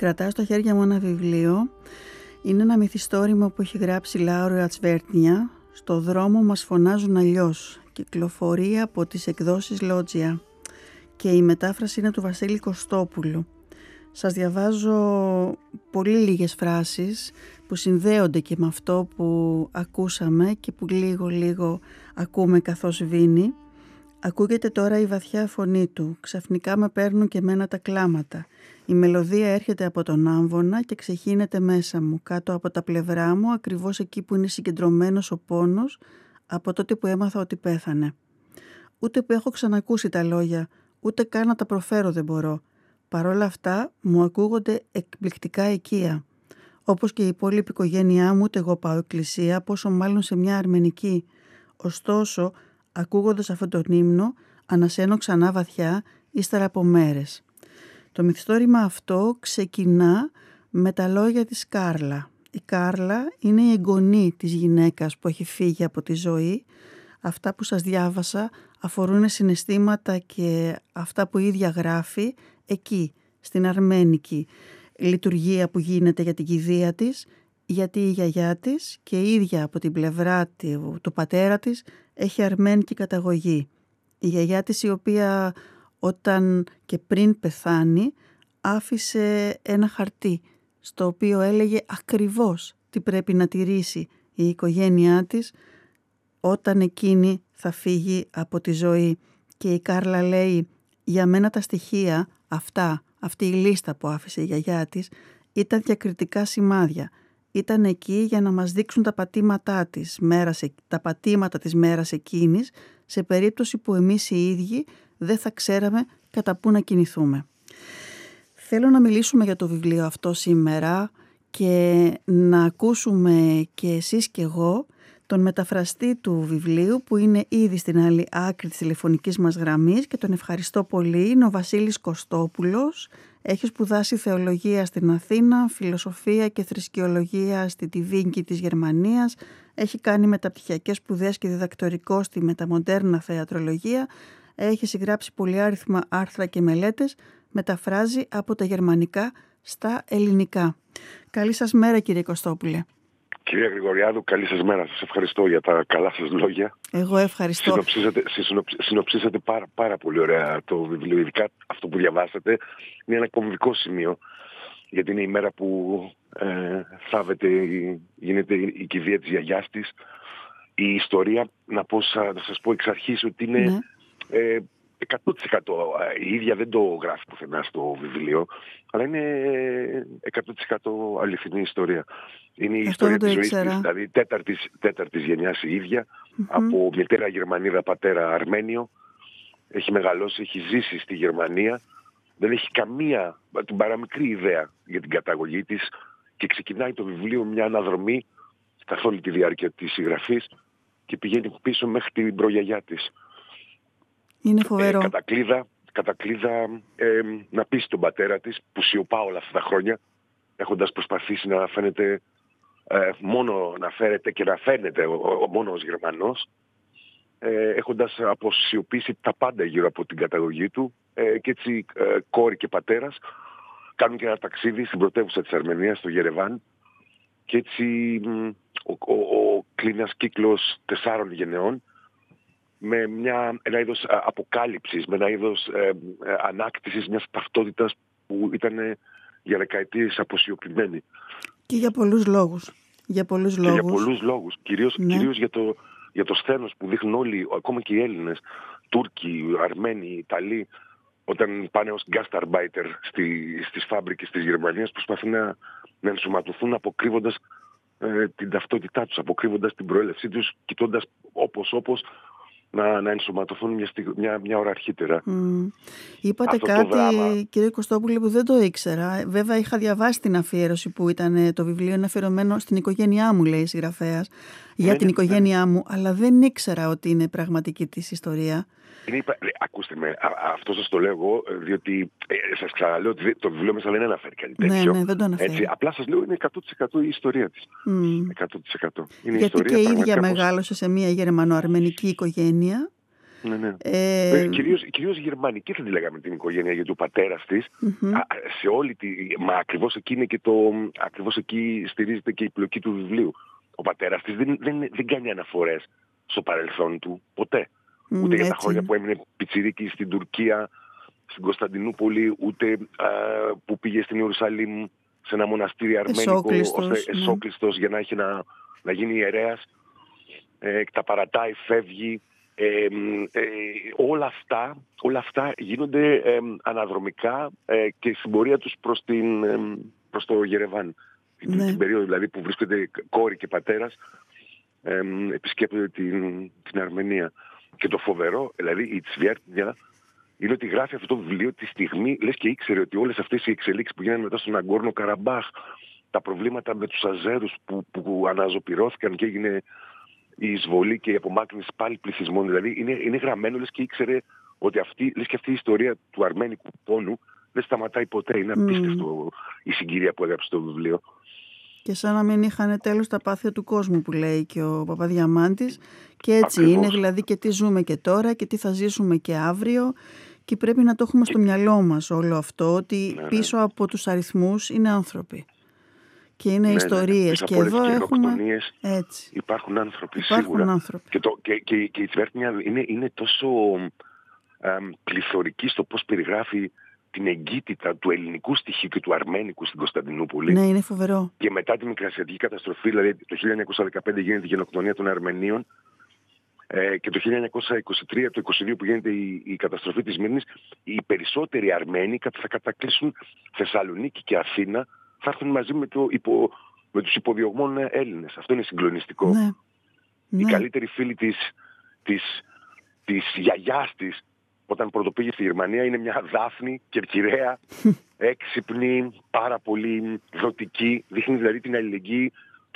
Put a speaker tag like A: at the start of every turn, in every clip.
A: Κρατάω στα χέρια μου ένα βιβλίο. Είναι ένα μυθιστόρημα που έχει γράψει Λάουρο Ατσβέρτνια. «Στο δρόμο μας φωνάζουν αλλιώς». Κυκλοφορεί από τις εκδόσεις Λότζια και η μετάφραση είναι του Βασίλη Κωστόπουλου. Σας διαβάζω πολύ λίγες φράσεις που συνδέονται και με αυτό που ακούσαμε και που λίγο ακούμε καθώς βίνει. Ακούγεται τώρα η βαθιά φωνή του. Ξαφνικά με παίρνουν και μένα τα κλάματα. Η μελωδία έρχεται από τον άμβονα και ξεχύνεται μέσα μου, κάτω από τα πλευρά μου, ακριβώς εκεί που είναι συγκεντρωμένος ο πόνος από τότε που έμαθα ότι πέθανε. Ούτε που έχω ξανακούσει τα λόγια, ούτε καν να τα προφέρω δεν μπορώ. Παρ' όλα αυτά μου ακούγονται εκπληκτικά οικεία. Όπως και η υπόλοιπη οικογένειά μου, ούτε εγώ πάω εκκλησία, πόσο μάλλον σε μια αρμενική. Ωστόσο, ακούγοντας αυτόν τον ύμνο, ανασένω ξανά βαθιά, ύστερα από μέρες. Το μυθιστόρημα αυτό ξεκινά με τα λόγια της Κάρλα. Η Κάρλα είναι η εγγονή της γυναίκας που έχει φύγει από τη ζωή. Αυτά που σας διάβασα αφορούν συναισθήματα και αυτά που η ίδια γράφει εκεί, στην αρμένικη λειτουργία που γίνεται για την κηδεία της, γιατί η γιαγιά της και η ίδια από την πλευρά του πατέρα της έχει αρμένικη καταγωγή. Η γιαγιά της, η οποία όταν και πριν πεθάνει άφησε ένα χαρτί στο οποίο έλεγε ακριβώς τι πρέπει να τηρήσει η οικογένειά της όταν εκείνη θα φύγει από τη ζωή. Και η Κάρλα λέει, για μένα τα στοιχεία αυτή η λίστα που άφησε η γιαγιά της ήταν διακριτικά σημάδια. Ήταν εκεί για να μας δείξουν τα πατήματά της, τα πατήματα της μέρας εκείνης, σε περίπτωση που εμείς οι ίδιοι δεν θα ξέραμε κατά πού να κινηθούμε. Θέλω να μιλήσουμε για το βιβλίο αυτό σήμερα και να ακούσουμε και εσείς και εγώ τον μεταφραστή του βιβλίου που είναι ήδη στην άλλη άκρη της τηλεφωνικής μας γραμμής και τον ευχαριστώ πολύ. Είναι ο Βασίλης Κωστόπουλος. Έχει σπουδάσει θεολογία στην Αθήνα, φιλοσοφία και θρησκεολογία στη Τιβίνκη της Γερμανίας. Έχει κάνει μεταπτυχιακές σπουδές και διδακτορικό στη μεταμοντέρνα θεατρολογία. Έχει συγγράψει πολυάριθμα άρθρα και μελέτες. Μεταφράζει από τα γερμανικά στα ελληνικά. Καλή σας μέρα, κύριε Κωστόπουλε.
B: Κυρία Γρηγοριάδου, καλή σας μέρα. Σας ευχαριστώ για τα καλά σας λόγια.
A: Εγώ ευχαριστώ.
B: Συνοψίσατε πάρα πολύ ωραία το βιβλίο, ειδικά αυτό που διαβάσατε. Είναι ένα κομβικό σημείο, γιατί είναι η μέρα που γίνεται η κηδεία της γιαγιάς της. Η ιστορία, να σας πω εξ αρχής ότι είναι...
A: Ναι.
B: 100% η ίδια δεν το γράφει πουθενά στο βιβλίο, αλλά είναι 100% αληθινή ιστορία. Είναι η ιστορία της ζωής της, δηλαδή τέταρτης γενιάς η ίδια, από μητέρα Γερμανίδα, πατέρα Αρμένιο. Έχει μεγαλώσει, έχει ζήσει στη Γερμανία, δεν έχει καμία την παραμικρή ιδέα για την καταγωγή της και ξεκινάει το βιβλίο μια αναδρομή καθ' όλη τη διάρκεια της συγγραφής και πηγαίνει πίσω μέχρι την προγιαγιά της.
A: Είναι φοβερό.
B: Κατακλείδα να πείσει τον πατέρα της που σιωπά όλα αυτά τα χρόνια, έχοντας προσπαθήσει να φαίνεται μόνο να φέρεται και να φαίνεται μόνο ως Γερμανός, έχοντας αποσιωπήσει τα πάντα γύρω από την καταγωγή του, και έτσι κόρη και πατέρας κάνουν και ένα ταξίδι στην πρωτεύουσα της Αρμενίας, στο Γερεβάν, και έτσι ο κλείνας κύκλος 4 γενεών με ένα είδος αποκάλυψης, με ένα είδος ανάκτησης μιας ταυτότητας που ήταν για δεκαετίες αποσιωπημένη.
A: Και για πολλούς λόγους. Για πολλούς
B: λόγους. Κυρίως για το σθένος που δείχνουν όλοι, ακόμα και οι Έλληνες, Τούρκοι, Αρμένοι, Ιταλοί, όταν πάνε ως Gastarbeiter στις φάμπρικες της Γερμανίας, προσπαθούν να ενσωματωθούν αποκρύβοντας την ταυτότητά τους, αποκρύβοντας την προέλευσή τους, κοιτώντας όπως να ενσωματωθούν μια ώρα αρχίτερα.
A: Είπατε αυτό κάτι, κύριε Κωστόπουλε, που δεν το ήξερα. Βέβαια είχα διαβάσει την αφιέρωση που ήταν το βιβλίο, είναι αφιερωμένο στην οικογένειά μου, λέει η συγγραφέας, για την οικογένειά μου, αλλά δεν ήξερα ότι είναι πραγματική της ιστορία.
B: Ακούστε με, αυτό σας το λέω εγώ, διότι σας ξαναλέω ότι το βιβλίο μέσα δεν αναφέρει κάτι τέτοιο.
A: Ναι, δεν το αναφέρει.
B: Έτσι, απλά σας λέω είναι 100% η ιστορία της. 100%. Είναι
A: γιατί
B: η ιστορία,
A: και η ίδια μεγάλωσε σε μια γερμανοαρμενική οικογένεια
B: Ναι. Κυρίως γερμανική θα τη λέγαμε την οικογένεια, γιατί ο πατέρας της σε όλη μα ακριβώς εκεί είναι και ακριβώς εκεί στηρίζεται και η πλοκή του βιβλίου. Ο πατέρας της δεν κάνει αναφορές στο παρελθόν του ποτέ. Ούτε για τα χρόνια που έμεινε πιτσιρίκι στην Τουρκία, στην Κωνσταντινούπολη, ούτε που πήγε στην Ιερουσαλήμ σε ένα μοναστήρι αρμένικο εσόκλειστος για να έχει να γίνει ιερέας. Τα παρατάει, φεύγει. Όλα αυτά γίνονται αναδρομικά και στην πορεία τους προς το Γερεβάν. Την περίοδο δηλαδή που βρίσκονται κόρη και πατέρας, επισκέπτονται την Αρμενία. Και το φοβερό, δηλαδή η Τσβέρτνια, είναι ότι γράφει αυτό το βιβλίο τη στιγμή, λες και ήξερε ότι όλες αυτές οι εξελίξεις που γίνανε μετά στον Αγκόρνο Καραμπάχ, τα προβλήματα με τους Αζέρους που αναζωπυρώθηκαν και έγινε η εισβολή και η απομάκρυνση πάλι πληθυσμών, δηλαδή είναι γραμμένο, λες και ήξερε ότι αυτή η ιστορία του αρμένικου πόνου δεν σταματάει ποτέ. Είναι απίστευτο η συγκυρία που έγραψε το βιβλίο.
A: Και σαν να μην είχαν τέλος τα πάθεια του κόσμου, που λέει και ο Παπαδιαμάντης. Και έτσι ακριβώς είναι, δηλαδή, και τι ζούμε και τώρα και τι θα ζήσουμε και αύριο. Και πρέπει να το έχουμε στο μυαλό μας όλο αυτό, ότι πίσω από τους αριθμούς είναι άνθρωποι. Και είναι ιστορίες. Και εδώ έχουμε. Έτσι.
B: Υπάρχουν άνθρωποι, σίγουρα.
A: Άνθρωποι.
B: Και η Τσβέρτνια είναι τόσο πληθωρική στο πώς περιγράφει την εγκύτητα του ελληνικού στοιχείου και του αρμένικου στην Κωνσταντινούπολη.
A: Ναι, είναι φοβερό.
B: Και μετά τη Μικρασιατική καταστροφή, δηλαδή το 1915 γίνεται η γενοκτονία των Αρμενίων και το 1923, το 1922 που γίνεται η καταστροφή της Σμύρνης, οι περισσότεροι Αρμένοι θα κατακλείσουν Θεσσαλονίκη και Αθήνα, θα έρθουν μαζί με τους υποδιωγμών Έλληνες. Αυτό είναι συγκλονιστικό.
A: Ναι.
B: Η καλύτερη φίλη της γιαγιάς της, όταν πρωτοπήγε στη Γερμανία, είναι μια Δάφνη κερκυραία, έξυπνη, πάρα πολύ δοτική. Δείχνει δηλαδή την αλληλεγγύη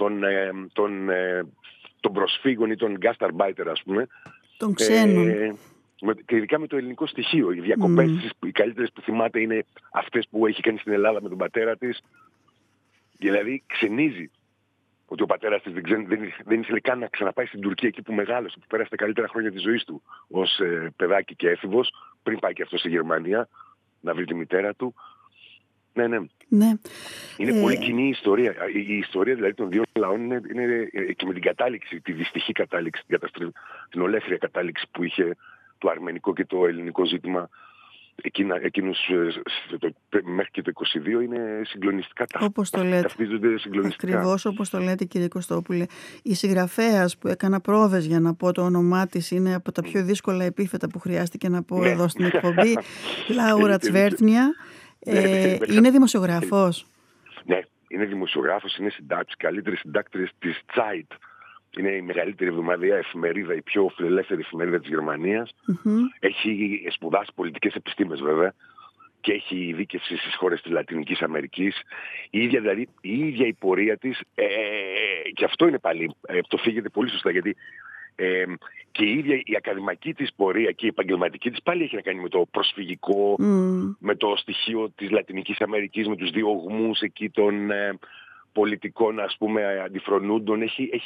B: των προσφύγων ή των γκάσταρμπάιτερ, ας πούμε.
A: Των ξένων.
B: Και ειδικά με το ελληνικό στοιχείο. Οι διακοπές της, οι καλύτερες που θυμάται, είναι αυτές που έχει κάνει στην Ελλάδα με τον πατέρα της. Δηλαδή ξενίζει ότι ο πατέρας της δεν ήθελε καν να ξαναπάει στην Τουρκία, εκεί που μεγάλωσε, που πέρασε τα καλύτερα χρόνια της ζωής του ως παιδάκι και έφηβος, πριν πάει και αυτό στη Γερμανία να βρει τη μητέρα του. Ναι. Είναι πολύ κοινή η ιστορία. Η ιστορία δηλαδή των δύο λαών είναι και με την κατάληξη, τη δυστυχή κατάληξη, την ολέθρια κατάληξη που είχε το αρμενικό και το ελληνικό ζήτημα εκείνους μέχρι και το 22, είναι συγκλονιστικά.
A: Όπως το λέτε.
B: Ταυτίζονται συγκλονιστικά.
A: Ακριβώς όπως το λέτε, κύριε Κωστόπουλε. Η συγγραφέας που έκανα πρόβες για να πω το όνομά της, είναι από τα πιο δύσκολα επίθετα που χρειάστηκε να πω εδώ στην εκπομπή. Λάουρα Τσβέρτνια. Είναι δημοσιογράφος.
B: Ναι, είναι δημοσιογράφος, είναι συντάκτης, καλύτερη συντάκτρια της Zeit. Είναι η μεγαλύτερη εβδομαδιαία εφημερίδα, η πιο φιλελεύθερη εφημερίδα της Γερμανίας. Έχει σπουδάσει πολιτικές επιστήμες βέβαια και έχει ειδίκευση στις χώρες της Λατινικής Αμερικής. Η ίδια η πορεία της, και αυτό είναι πάλι, το φύγεται πολύ σωστά, γιατί και η ίδια η ακαδημαϊκή της πορεία και η επαγγελματική της πάλι έχει να κάνει με το προσφυγικό, με το στοιχείο της Λατινικής Αμερικής, με τους διωγμούς εκεί των πολιτικών, ας πούμε, αντιφρονούντων.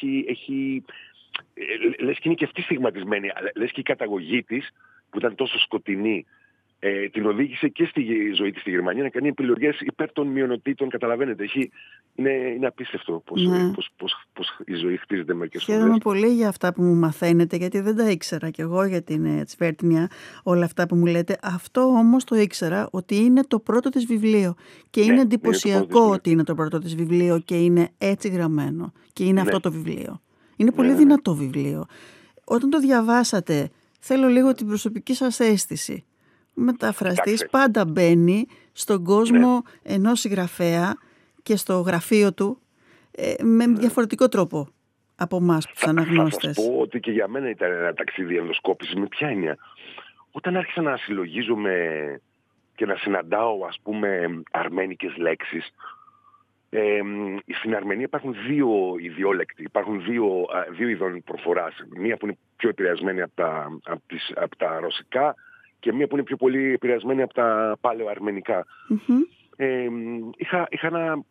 B: Λες και είναι και αυτή στιγματισμένη, λες και η καταγωγή της που ήταν τόσο σκοτεινή την οδήγησε και στη ζωή της στη Γερμανία να κάνει επιλογές υπέρ των μειονοτήτων. Καταλαβαίνετε, είναι απίστευτο πώς η ζωή χτίζεται μερικές φορές.
A: Χαίρομαι πολύ για αυτά που μου μαθαίνετε, γιατί δεν τα ήξερα κι εγώ για την Τσβέρτνια, όλα αυτά που μου λέτε. Αυτό όμως το ήξερα, ότι είναι το πρώτο της βιβλίο. Και είναι εντυπωσιακό ότι είναι το πρώτο της βιβλίο και είναι έτσι γραμμένο. Και είναι αυτό το βιβλίο. Είναι πολύ δυνατό βιβλίο. Όταν το διαβάσατε, θέλω λίγο την προσωπική σας αίσθηση. Ο μεταφραστής πάντα μπαίνει στον κόσμο ενός συγγραφέα και στο γραφείο του με διαφορετικό τρόπο από εμάς τους αναγνώστες.
B: Θα σας πω ότι και για μένα ήταν ένα ταξίδι ενδοσκόπησης. Με ποια έννοια? Όταν άρχισα να συλλογίζομαι και να συναντάω, ας πούμε, αρμένικες λέξεις, στην Αρμενία υπάρχουν δύο ιδιόλεκτοι, υπάρχουν δύο ειδών προφοράς. Μία που είναι πιο επηρεασμένη από τα ρωσικά και μία που είναι πιο πολύ επηρεασμένη από τα παλαιοαρμενικά. Είχα ένα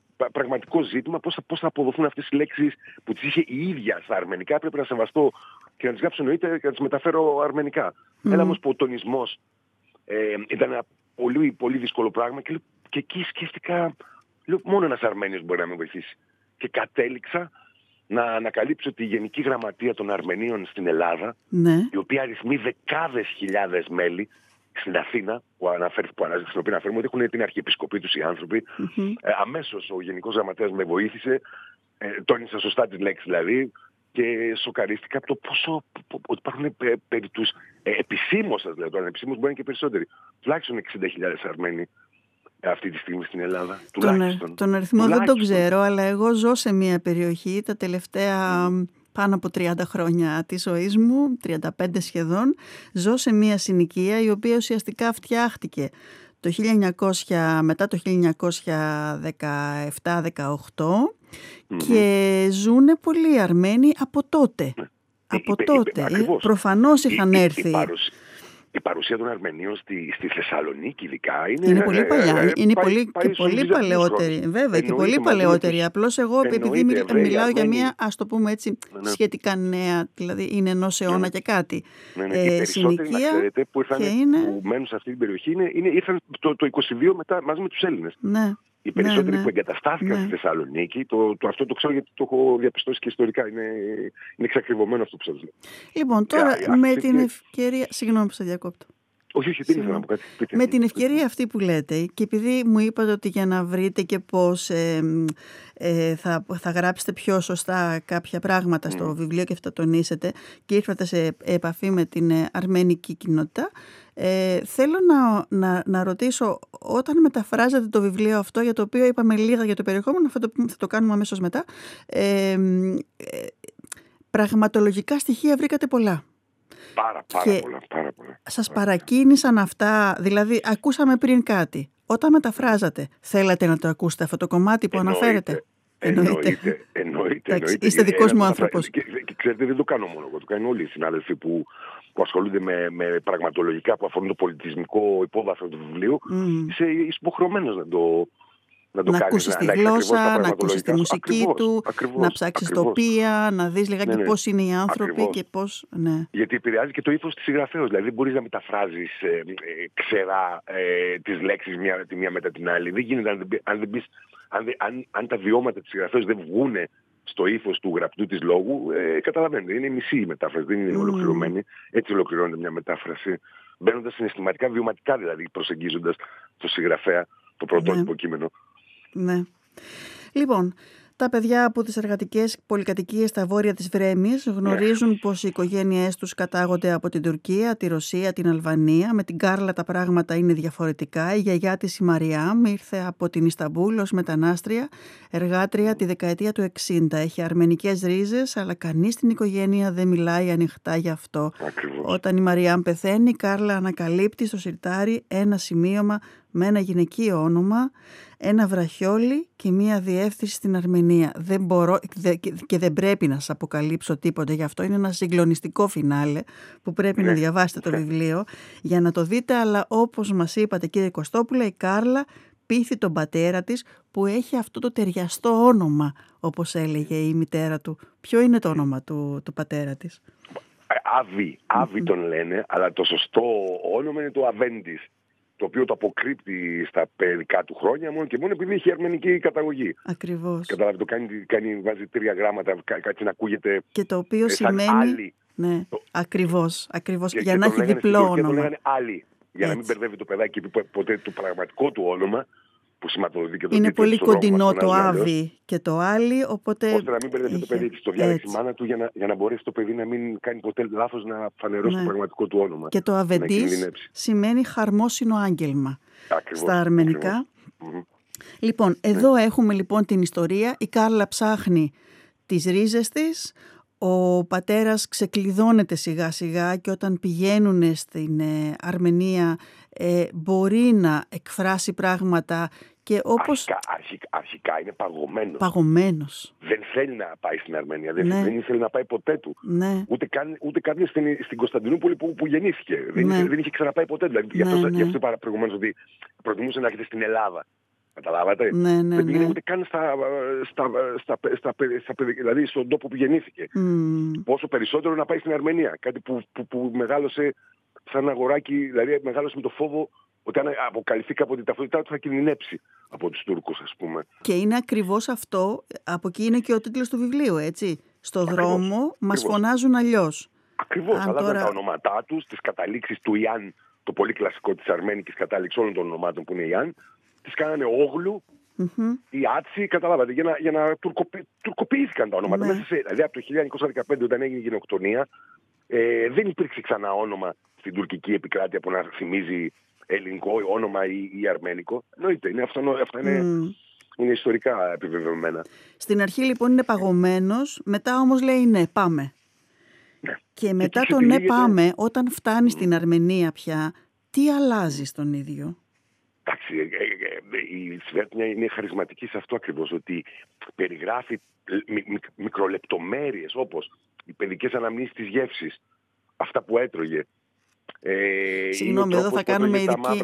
B: πραγματικό ζήτημα πώς θα αποδοθούν αυτές οι λέξεις που τις είχε η ίδια στα αρμενικά. Πρέπει να σεβαστώ και να τις γράψω εννοείται και να τις μεταφέρω αρμενικά. Έλα όμως που ο τονισμός ήταν ένα πολύ, πολύ δύσκολο πράγμα και εκεί σκέφτηκα, λέω, μόνο ένας Αρμένιος μπορεί να με βοηθήσει. Και κατέληξα να ανακαλύψω τη Γενική Γραμματεία των Αρμενίων στην Ελλάδα, η οποία αριθμεί δεκάδες χιλιάδες μέλη στην Αθήνα, στην οποία αναφέρουμε ότι έχουν την αρχιεπισκοπή τους οι άνθρωποι. Αμέσως ο Γενικός Γραμματέας με βοήθησε, τόνισα σωστά τις λέξεις δηλαδή, και σοκαρίστηκα από το πόσο ότι υπάρχουν περί τους επισήμως, σας λέω τώρα, επισήμως μπορεί να είναι και περισσότεροι, τουλάχιστον 60.000 Αρμένοι αυτή τη στιγμή στην Ελλάδα.
A: Τον αριθμό δεν τον ξέρω, αλλά εγώ ζω σε μια περιοχή τα τελευταία πάνω από 30 χρόνια της ζωής μου, 35 σχεδόν, ζω σε μια συνοικία η οποία ουσιαστικά φτιάχτηκε το 1900, μετά το 1917-18 και ζουνε πολλοί Αρμένοι από τότε. Προφανώς είχαν έρθει.
B: Η παρουσία των Αρμενίων στη Θεσσαλονίκη ειδικά είναι πολύ
A: παλιά. Είναι πολύ παλαιότερη. Βέβαια, και πολύ παλαιότερη. Απλώς εγώ, επειδή μιλάω για μια, ας το πούμε έτσι, σχετικά νέα, δηλαδή είναι ενός αιώνα και κάτι.
B: Συνοικία. Που μένουν σε αυτή την περιοχή ήρθαν το 22 μετά μαζί με τους Έλληνες. Οι περισσότεροι που εγκαταστάθηκαν στη Θεσσαλονίκη, αυτό το ξέρω γιατί το έχω διαπιστώσει και ιστορικά. Είναι εξακριβωμένο αυτό που σας λέω.
A: Λοιπόν, τώρα με την ευκαιρία. Συγγνώμη που σας διακόπτω.
B: Όχι, δεν ήθελα να πω κάτι.
A: Με την ευκαιρία αυτή που λέτε, και επειδή μου είπατε ότι για να βρείτε και πώς θα γράψετε πιο σωστά κάποια πράγματα στο βιβλίο και θα τονίσετε και ήρθατε σε επαφή με την αρμενική κοινότητα, θέλω να ρωτήσω, όταν μεταφράζατε το βιβλίο αυτό, για το οποίο είπαμε λίγα για το περιεχόμενο, θα το κάνουμε αμέσως μετά, πραγματολογικά στοιχεία βρήκατε πολλά.
B: Πάρα πολλά.
A: Σας παρακίνησαν αυτά, δηλαδή ακούσαμε πριν κάτι. Όταν μεταφράζατε, θέλατε να το ακούσετε αυτό το κομμάτι που αναφέρετε?
B: Εννοείται.
A: Είστε δικός μου άνθρωπος.
B: Και ξέρετε, δεν το κάνω μόνο εγώ, το κάνουν όλοι οι συνάδελφοι που ασχολούνται με πραγματολογικά που αφορούν το πολιτισμικό υπόβαθρο του βιβλίου. Είσαι υποχρεωμένος να
A: ακούσεις τη γλώσσα, να ακούσεις τη μουσική του, να ψάξεις τοπία, να δεις λιγάκι πώς είναι οι άνθρωποι και πώς.
B: Γιατί επηρεάζει και το ύφος της συγγραφέως. Δηλαδή δεν μπορείς να μεταφράζεις ξερά τις λέξεις τη μία μετά την άλλη. Δεν γίνεται αν τα βιώματα της συγγραφέως δεν βγούνε στο ύφος του γραπτού της λόγου. Καταλαβαίνετε, είναι μισή η μετάφραση, δεν είναι ολοκληρωμένη. Έτσι ολοκληρώνεται μια μετάφραση. Μπαίνοντας συναισθηματικά, βιωματικά δηλαδή, προσεγγίζοντας το συγγραφέα, το πρωτότυπο κείμενο.
A: Ναι. Λοιπόν, τα παιδιά από τις εργατικές πολυκατοικίες στα βόρεια της Βρέμης γνωρίζουν πως οι οικογένειές τους κατάγονται από την Τουρκία, τη Ρωσία, την Αλβανία. Με την Κάρλα τα πράγματα είναι διαφορετικά. Η γιαγιά της, η Μαριάμ, ήρθε από την Ισταμπούλ ως μετανάστρια, εργάτρια τη δεκαετία του 60. Έχει αρμενικές ρίζες, αλλά κανείς στην οικογένεια δεν μιλάει ανοιχτά γι' αυτό.
B: Ακριβώς.
A: Όταν η Μαριάμ πεθαίνει, η Κάρλα ανακαλύπτει στο σιρτάρι ένα σημείωμα με ένα γυναικείο όνομα, ένα βραχιόλι και μία διεύθυνση στην Αρμενία. Δεν μπορώ και δεν πρέπει να σας αποκαλύψω τίποτα γι' αυτό. Είναι ένα συγκλονιστικό φινάλε που πρέπει να διαβάσετε το βιβλίο για να το δείτε, αλλά όπως μας είπατε κύριε Κωστόπουλα, η Κάρλα πείθει τον πατέρα της που έχει αυτό το ταιριαστό όνομα, όπως έλεγε η μητέρα του. Ποιο είναι το όνομα του πατέρα της?
B: Άβη τον λένε, αλλά το σωστό όνομα είναι το Αβέντης, το οποίο το αποκρύπτει στα παιδικά του χρόνια μόνο και μόνο επειδή έχει αρμενική καταγωγή.
A: Ακριβώς.
B: Καταλάβει, βάζει 3 γράμματα, κάτι να ακούγεται.
A: Και το οποίο σημαίνει. Άλλη. Ναι, ακριβώς. Για να έχει διπλό όνομα.
B: Το λέγανε άλλη. Για να μην μπερδεύει το παιδάκι ποτέ το πραγματικό του όνομα. Που σηματοδοτεί και το
A: είναι πολύ κοντινό το Άβη και το Άλλη, οπότε.
B: Ώστε να μην μπερδεύει το παιδί της. Το διάλεξει η μάνα του για να μπορέσει το παιδί να μην κάνει ποτέ λάθος να φανερώσει το πραγματικό του όνομα.
A: Και το Αβεντής σημαίνει χαρμόσυνο άγγελμα. Στα αρμενικά. Λοιπόν, εδώ έχουμε λοιπόν την ιστορία. Η Κάρλα ψάχνει τις ρίζες της. Ο πατέρας ξεκλειδώνεται σιγά σιγά και όταν πηγαίνουν στην Αρμενία μπορεί να εκφράσει πράγματα και όπως.
B: Αρχικά είναι
A: παγωμένος.
B: Δεν θέλει να πάει στην Αρμενία, δεν ήθελε να πάει ποτέ του.
A: Ναι.
B: Ούτε καν στην Κωνσταντινούπολη που γεννήθηκε. Δεν είχε ξαναπάει ποτέ. Δηλαδή, γι' αυτό είπα προηγουμένως ότι προτιμούσε να έρχεται στην Ελλάδα. Καταλάβατε.
A: Ναι,
B: Δεν πήγαινε ούτε καν δηλαδή στον τόπο που γεννήθηκε. Πόσο περισσότερο να πάει στην Αρμενία. Κάτι που μεγάλωσε σαν αγοράκι, δηλαδή μεγάλωσε με το φόβο ότι αν αποκαλυφθεί κάποτε την ταυτότητά του θα κινδυνεύσει από τους Τούρκους, ας πούμε.
A: Και είναι ακριβώς αυτό, από εκεί είναι και ο τίτλος του βιβλίου, έτσι. Στο δρόμο μας φωνάζουν αλλιώς.
B: Ακριβώς, αλλάζαν τα ονόματά τους, τις καταλήξεις του Ιάν, το πολύ κλασικό της αρμένικης κατάληξη όλων των ονομάτων που είναι Ιάν, τις κάνανε Όγλου, ή Άτσι, καταλάβατε, για να τουρκοποιήθηκαν τα ονόματα.
A: Ναι.
B: Δηλαδή από το 1915 όταν έγινε η γενοκτονία, δεν υπήρξε ξανά όνομα στην τουρκική επικράτεια που να θυμίζει ελληνικό όνομα ή αρμένικο. Εννοείται, αυτά είναι ιστορικά επιβεβαιωμένα.
A: Στην αρχή λοιπόν είναι παγωμένος, μετά όμως λέει ναι, πάμε.
B: Ναι.
A: Και μετά το ναι πάμε, όταν φτάνει στην Αρμενία πια, τι αλλάζει στον ίδιο?
B: Εντάξει, η Σβέρτνια είναι χαρισματική σε αυτό ακριβώς, ότι περιγράφει μικρολεπτομέρειες όπως οι παιδικές αναμνήσεις της γεύσης, αυτά που έτρωγε.
A: Συγγνώμη, εδώ θα κάνουμε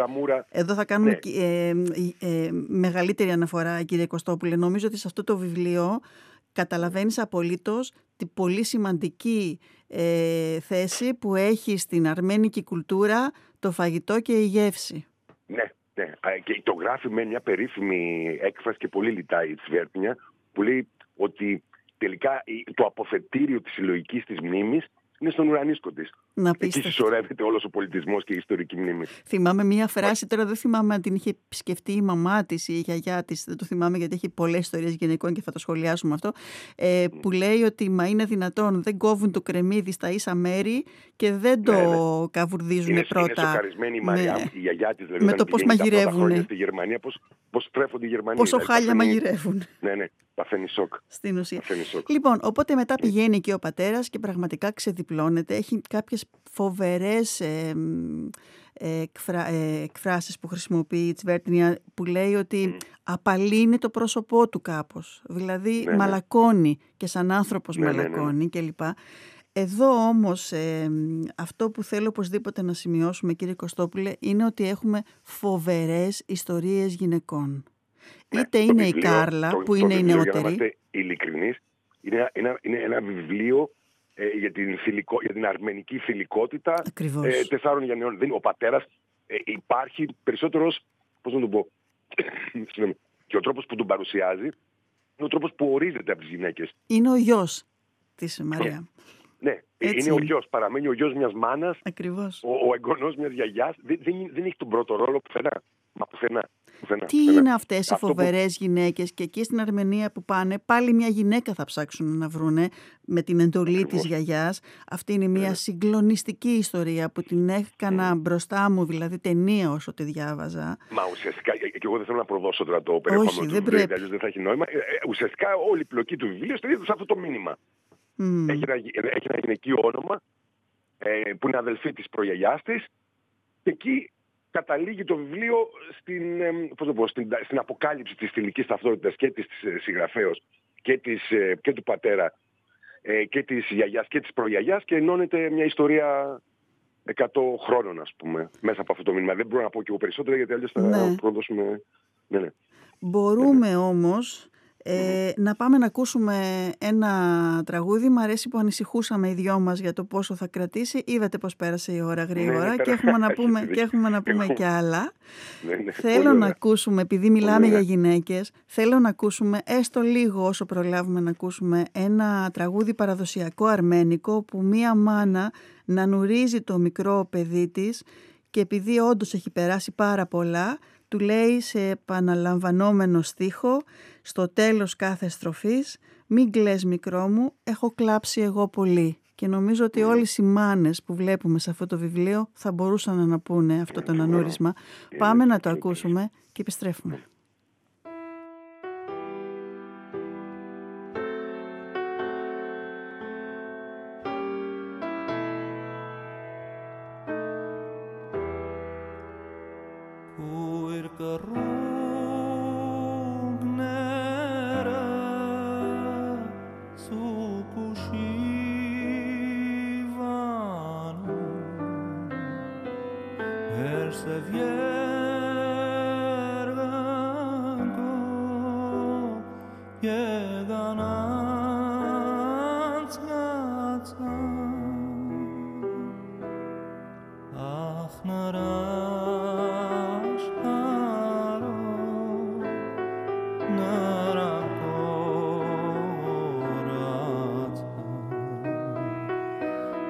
A: μεγαλύτερη αναφορά, κύριε Κωστόπουλε. Νομίζω ότι σε αυτό το βιβλίο καταλαβαίνεις απολύτως την πολύ σημαντική θέση που έχει στην αρμένικη κουλτούρα το φαγητό και η γεύση.
B: Ναι, ναι. Και το γράφει με μια περίφημη έκφραση και πολύ λιτά η Σβέρτνια, που λέει ότι τελικά το αποθετήριο της συλλογικής της μνήμης είναι στον ουρανίσκο της. Εκεί συσσωρεύεται όλος ο πολιτισμός και η ιστορική μνήμη.
A: Θυμάμαι μία φράση, τώρα δεν θυμάμαι αν την είχε σκεφτεί η μαμά της ή η γιαγιά της, δεν το θυμάμαι γιατί έχει πολλές ιστορίες γυναικών και θα το σχολιάσουμε αυτό, που λέει ότι μα είναι δυνατόν, δεν κόβουν το κρεμμύδι στα ίσα μέρη και δεν το καβουρδίζουν πρώτα.
B: Είναι σοκαρισμένη η Μαριά, η γιαγιά της, δηλαδή,
A: με το πώς μαγειρεύουν.
B: Στη Γερμανία, πώς τρέφονται οι Γερμανοί.
A: Πόσο χάλια μαγειρεύουν.
B: Ναι, παθαίνει σοκ.
A: Στην ουσία. Λοιπόν, οπότε μετά πηγαίνει εκεί ο πατέρας και πραγματικά ξεδιπλώνεται. Έχει κάποιες φοβερές εκφράσεις που χρησιμοποιεί η Τσβέρτνια, που λέει ότι απαλύνει το πρόσωπό του κάπως. Δηλαδή μαλακώνει και σαν άνθρωπος μαλακώνει κλπ. Εδώ όμως αυτό που θέλω οπωσδήποτε να σημειώσουμε, κύριε Κωστόπουλε, είναι ότι έχουμε φοβερές ιστορίες γυναικών. Είτε είναι η Κάρλα που είναι η νεότερη.
B: Για να είμαστε ειλικρινείς, είναι ένα βιβλίο για την αρμενική θηλυκότητα 4 γενεών. Ο πατέρας υπάρχει περισσότερος, πώς να το πω, και ο τρόπος που τον παρουσιάζει είναι ο τρόπος που ορίζεται από τις γυναίκες.
A: Είναι ο γιος της Μαρία.
B: Ναι, είναι ο γιος, παραμένει ο γιος μιας μάνας, ο εγγονός μιας γιαγιάς, δεν έχει τον πρώτο ρόλο πουθενά. Μα πουθενά.
A: Τι είναι αυτές οι φοβερές γυναίκες, και εκεί στην Αρμενία που πάνε πάλι μια γυναίκα θα ψάξουν να βρούνε με την εντολή της γιαγιάς. Αυτή είναι μια συγκλονιστική ιστορία που την έκανα μπροστά μου, δηλαδή ταινία όσο τη διάβαζα.
B: Μα ουσιαστικά, και εγώ δεν θέλω να προδώσω τώρα το περιεχόμενο του βιβλίου, αλλιώς δεν θα έχει νόημα. Ουσιαστικά όλη η πλοκή του βιβλίου στηρίζεται σε αυτό το μήνυμα. Έχει ένα γυναικείο όνομα που είναι αδελφή της προγιαγιάς της, και εκεί καταλήγει το βιβλίο στην αποκάλυψη της θηλυκής ταυτότητας και της συγγραφέως και του πατέρα και της γιαγιάς και της προγιαγιάς, και ενώνεται μια ιστορία 100 χρόνων, ας πούμε, μέσα από αυτό το μήνυμα. Δεν μπορώ να πω και εγώ περισσότερα, γιατί αλλιώς θα προδώσουμε. Ναι.
A: Μπορούμε όμως να πάμε να ακούσουμε ένα τραγούδι. Μ' αρέσει που ανησυχούσαμε οι δυο μας για το πόσο θα κρατήσει. Είδατε πώς πέρασε η ώρα γρήγορα, και έχουμε να πούμε κι άλλα. Θέλω να ακούσουμε, επειδή μιλάμε για γυναίκες, θέλω να ακούσουμε έστω λίγο, όσο προλάβουμε, να ακούσουμε ένα τραγούδι παραδοσιακό αρμένικο, που μία μάνα να νουρίζει το μικρό παιδί της, και επειδή όντως έχει περάσει πάρα πολλά, του λέει σε επαναλαμβανόμενο στίχο στο τέλος κάθε στροφής: «Μην κλαις μικρό μου, έχω κλάψει εγώ πολύ». Και νομίζω ότι όλες οι μάνες που βλέπουμε σε αυτό το βιβλίο θα μπορούσαν να πούνε αυτό το ανανούρισμα. Πάμε να το ακούσουμε και επιστρέφουμε.
C: Se viergan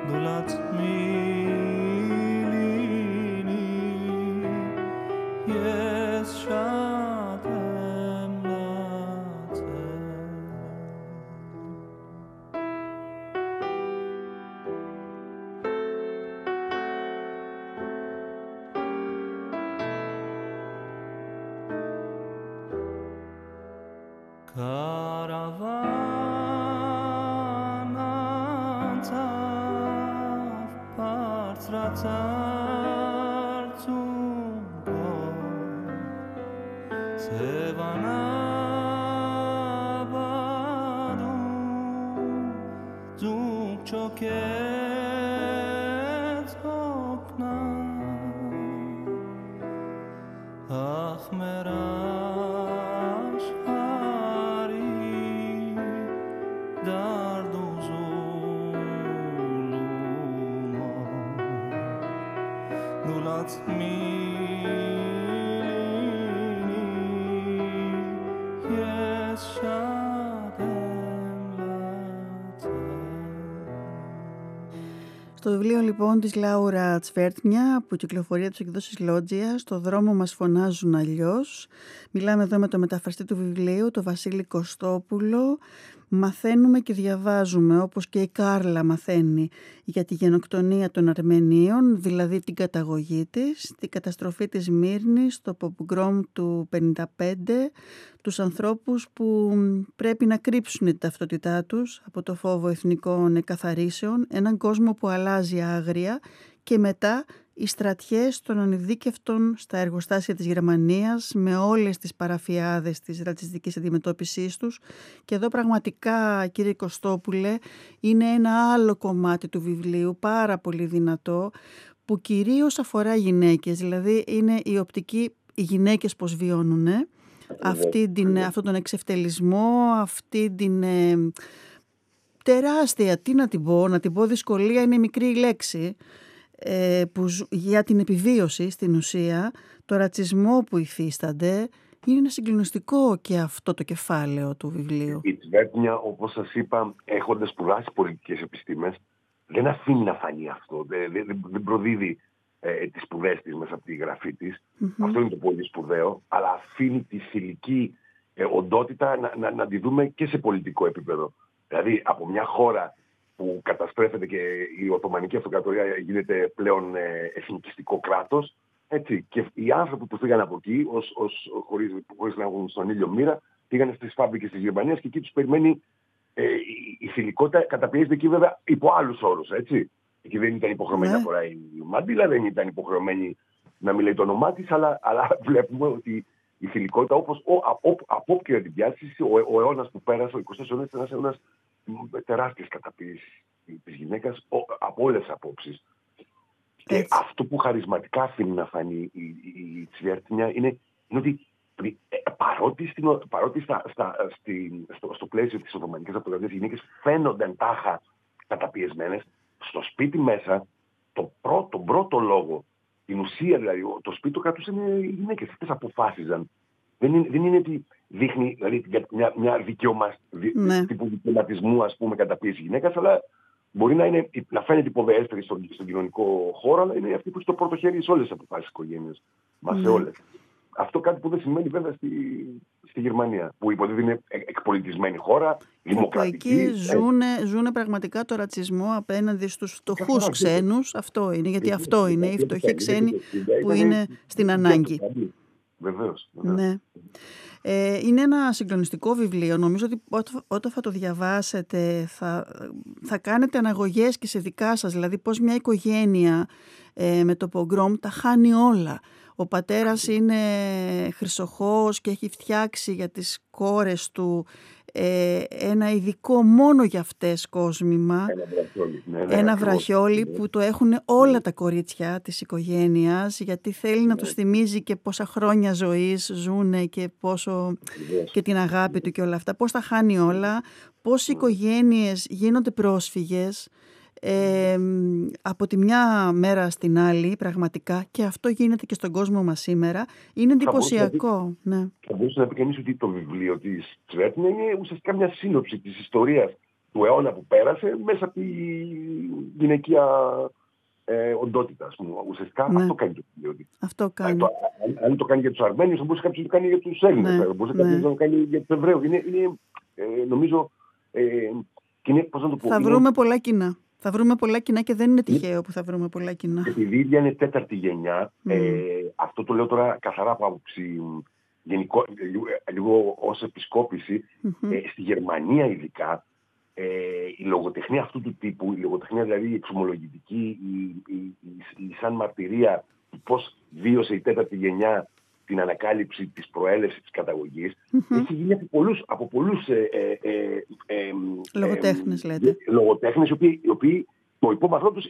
A: Στο βιβλίο λοιπόν της Λάουρα Τσβέρτνια που κυκλοφορεί από τις εκδόσεις Λότζια, «Στο δρόμο μας φωνάζουν αλλιώς». Μιλάμε εδώ με το μεταφραστή του βιβλίου, τον Βασίλη Κωστόπουλο. Μαθαίνουμε και διαβάζουμε, όπως και η Κάρλα μαθαίνει, για τη γενοκτονία των Αρμενίων, δηλαδή την καταγωγή της, την καταστροφή της Μύρνης, το πογκρόμ του 1955, τους ανθρώπους που πρέπει να κρύψουν την ταυτότητά τους από το φόβο εθνικών εκαθαρίσεων, έναν κόσμο που αλλάζει άγρια, και μετά οι στρατιές των ανειδίκευτων στα εργοστάσια της Γερμανίας με όλες τις παραφιάδες της ρατσιστικής αντιμετώπισης τους. Και εδώ πραγματικά, κύριε Κωστόπουλε, είναι ένα άλλο κομμάτι του βιβλίου, πάρα πολύ δυνατό, που κυρίως αφορά γυναίκες, δηλαδή είναι η οπτική, οι γυναίκες πώς βιώνουν αυτόν τον εξευτελισμό, αυτή την τεράστια, τι να την πω, δυσκολία είναι μικρή η λέξη, που για την επιβίωση στην ουσία, το ρατσισμό που υφίστανται. Είναι ένα συγκλονιστικό και αυτό το κεφάλαιο του βιβλίου.
B: Η Τσβέρτνια, όπως σας είπα, έχοντας σπουδάσει πολιτικές επιστήμες, δεν αφήνει να φανεί αυτό. Δεν προδίδει τις σπουδές της μέσα από τη γραφή της. Αυτό είναι το πολύ σπουδαίο. Αλλά αφήνει τη θηλυκή οντότητα να τη δούμε και σε πολιτικό επίπεδο. Δηλαδή, από μια χώρα που καταστρέφεται και η Οθωμανική Αυτοκρατορία γίνεται πλέον εθνικιστικό κράτος, έτσι, και οι άνθρωποι που φύγαν από εκεί, χωρίς να έχουν στον ήλιο μοίρα, πήγαν στις φάμπρικες της Γερμανίας και εκεί τους περιμένει η θηλυκότητα. Καταπιέζεται εκεί βέβαια υπό άλλους όρους, έτσι. Εκεί δεν ήταν υποχρεωμένη να φοράει η μαντήλα, δεν ήταν υποχρεωμένη να μιλάει το όνομά της, αλλά βλέπουμε ότι η θηλυκότητα, όπως από όποια την πιάσει, ο αιώνας που πέρασε, ο 20ος αιώνας, ήταν ένας αιώνας τεράστιες καταπίεσης της γυναίκας από όλες τις απόψεις. Και αυτό που χαρισματικά αφήνει να φανεί η Τσβέρτνια είναι ότι παρότι στο πλαίσιο της Οθωμανικής Αυτοκρατορίας οι γυναίκες φαίνονταν τάχα καταπιεσμένες, στο σπίτι μέσα τον πρώτο λόγο, την ουσία δηλαδή, το σπίτι του κρατούσαν οι γυναίκες. Αυτές αποφάσιζαν. Δεν είναι ότι δείχνει δηλαδή, μια τύπου δικαιωματισμού, ας πούμε, καταπίεση γυναίκας, αλλά μπορεί να φαίνεται υποδεέστερη στον κοινωνικό χώρο, αλλά είναι αυτή που έχει το πρώτο χέρι σε όλες τις αποφάσεις της οικογένειας. Μα σε όλες. Αυτό κάτι που δεν σημαίνει βέβαια στη Γερμανία, που υποτίθεται είναι εκπολιτισμένη χώρα, δημοκρατική.
A: Εκεί ζουν πραγματικά το ρατσισμό απέναντι στους φτωχούς ξένους. Αυτό είναι, γιατί αυτό είναι, οι φτωχοί ξένοι που είναι στην ανάγκη.
B: Βεβαίως.
A: Ναι. Είναι ένα συγκλονιστικό βιβλίο. Νομίζω ότι όταν θα το διαβάσετε θα κάνετε αναγωγές και σε δικά σας. Δηλαδή πώς μια οικογένεια με το πογκρόμ τα χάνει όλα. Ο πατέρας είναι χρυσοχώος και έχει φτιάξει για τις κόρες του ένα ειδικό μόνο για αυτές κόσμημα. Ένα βραχιόλι που το έχουν όλα τα κορίτσια της οικογένειας, γιατί θέλει να τους θυμίζει και πόσα χρόνια ζωής ζουνε και και την αγάπη του και όλα αυτά. Πώς τα χάνει όλα, πώς οι οικογένειες γίνονται πρόσφυγες από τη μια μέρα στην άλλη πραγματικά, και αυτό γίνεται και στον κόσμο μας σήμερα. Είναι εντυπωσιακό.
B: Θα μπορούσε να πει κανείς ότι το βιβλίο της Τσβέρτνια είναι ουσιαστικά μια σύνοψη της ιστορίας του αιώνα που πέρασε μέσα από γυναικεία οντότητα, ας πούμε. Ουσιαστικά
A: Ναι.
B: αυτό κάνει το βιβλίο.
A: Αυτό κάνει.
B: Αν το κάνει για τους Αρμένιους, θα μπορούσε κάποιος να το κάνει για τους Έλληνες.
A: Ναι,
B: Θα μπορούσε κάποιος να το κάνει για τους Εβραίους. Νομίζω. Και είναι, πώς να το πω,
A: θα βρούμε πολλά κοινά. Θα βρούμε πολλά κοινά και δεν είναι τυχαίο που θα βρούμε πολλά κοινά.
B: Επειδή η ίδια είναι τέταρτη γενιά, αυτό το λέω τώρα καθαρά από άποψη λίγο ως επισκόπηση, στη Γερμανία ειδικά, η λογοτεχνία αυτού του τύπου, η λογοτεχνία δηλαδή η εξομολογητική, η σαν μαρτυρία του πώς βίωσε η τέταρτη γενιά την ανακάλυψη της προέλευσης της καταγωγής, έχει γίνει από πολλούς
A: λογοτέχνες, λέτε.
B: Λογοτέχνες, οι οποίοι το υπόβαθρό τους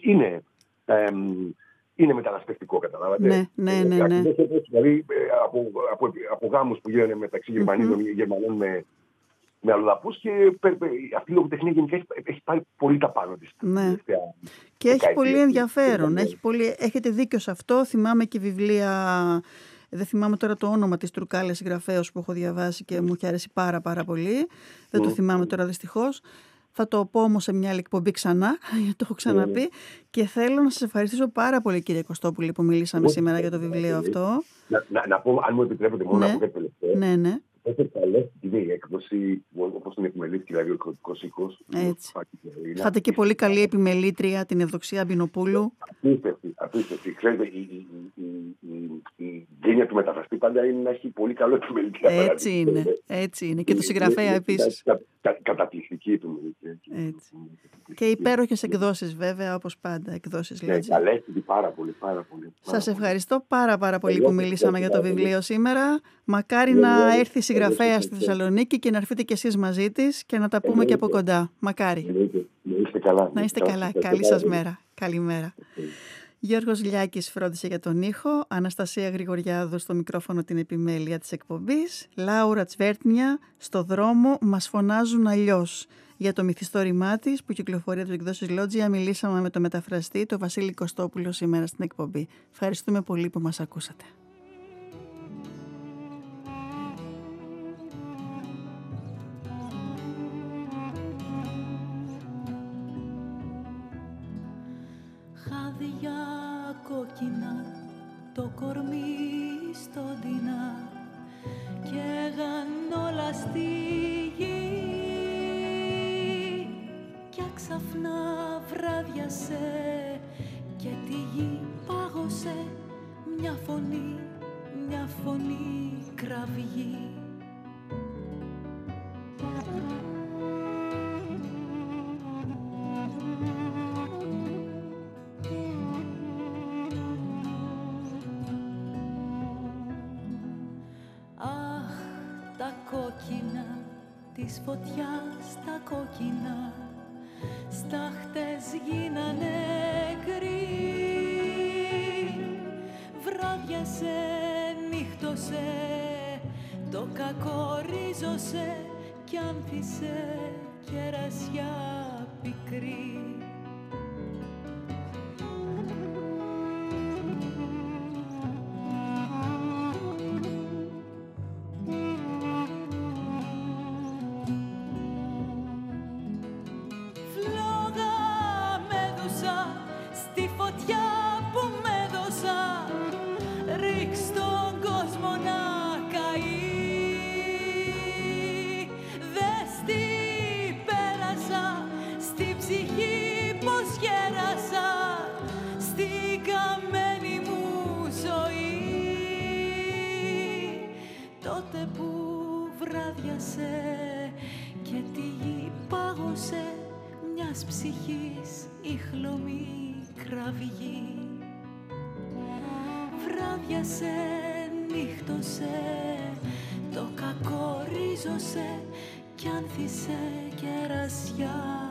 B: είναι μεταναστευτικό, καταλάβατε.
A: Ναι.
B: Δηλαδή από γάμους που γίνανε μεταξύ Γερμανών με αλλοδαπούς, και αυτή η λογοτεχνία γενικά έχει πάρει πολύ τα πάνω της.
A: Ναι. Και έχει πολύ ενδιαφέρον. Έχετε δίκιο σε αυτό. Θυμάμαι και βιβλία, δεν θυμάμαι τώρα το όνομα της Τρουκάλες συγγραφέως που έχω διαβάσει και μου έχει αρέσει πάρα πολύ. Δεν το θυμάμαι τώρα δυστυχώς. Θα το πω όμως σε μια άλλη εκπομπή ξανά, γιατί το έχω ξαναπεί. Και θέλω να σας ευχαριστήσω πάρα πολύ, κύριε Κωστόπουλη, που μιλήσαμε σήμερα για το βιβλίο αυτό.
B: Να πω, αν μου επιτρέπετε, μόνο να πω κάτι τελευταίο.
A: Ναι.
B: Έχετε καλέσει την έκδοση, όπως την επιμελήθηκε, δηλαδή ο εκδοτικός οίκος.
A: Έτσι. Είχατε και πολύ καλή επιμελήτρια, την Ευδοξία Μπινοπούλου.
B: Απίστευτη. Ξέρετε, η γένεια του μεταφραστή πάντα είναι να έχει πολύ καλό επιμελήτρια.
A: Έτσι είναι. Και το συγγραφέα επίσης.
B: Καταπληκτική επιμελήτρια.
A: Και υπέροχες εκδόσεις, βέβαια, όπως πάντα. Εκδόσεις Λότζια.
B: Καλέστη πάρα πολύ.
A: Σας ευχαριστώ πάρα πολύ που μιλήσαμε για το βιβλίο σήμερα. Μακάρι να έρθει η συγγραφέα στη Θεσσαλονίκη και να έρθετε κι εσείς μαζί της και να τα πούμε και από κοντά. Μακάρι. Να είστε καλά. Καλή σας μέρα. Καλημέρα. Γιώργος Λιάκης φρόντισε για τον ήχο, Αναστασία Γρηγοριάδου στο μικρόφωνο την επιμέλεια της εκπομπής, Λάουρα Τσβέρτνια, στο δρόμο μας φωνάζουν αλλιώς. Για το μυθιστόρημά της που κυκλοφορεί από τις εκδόσεις Λότζια μιλήσαμε με το μεταφραστή, τον Βασίλη Κωστόπουλο, σήμερα στην εκπομπή. Ευχαριστούμε πολύ που μας ακούσατε.
C: Χάδια κόκκινα, το κορμί στοντινά και όλα στη γη, κι ξαφνά βράδιασε και τη γη πάγωσε μια φωνή κραυγή. Της φωτιάς τα κόκκινα στάχτες γίνανε γκρι. Βράδιασε, νύχτωσε, το κακό ρίζωσε κι άνθησε κερασιά πικρή. Και τη γη πάγωσε μιας ψυχής η χλωμή κραυγή. Βράδιασε, νύχτωσε, το κακό ρίζωσε κι άνθησε κερασιά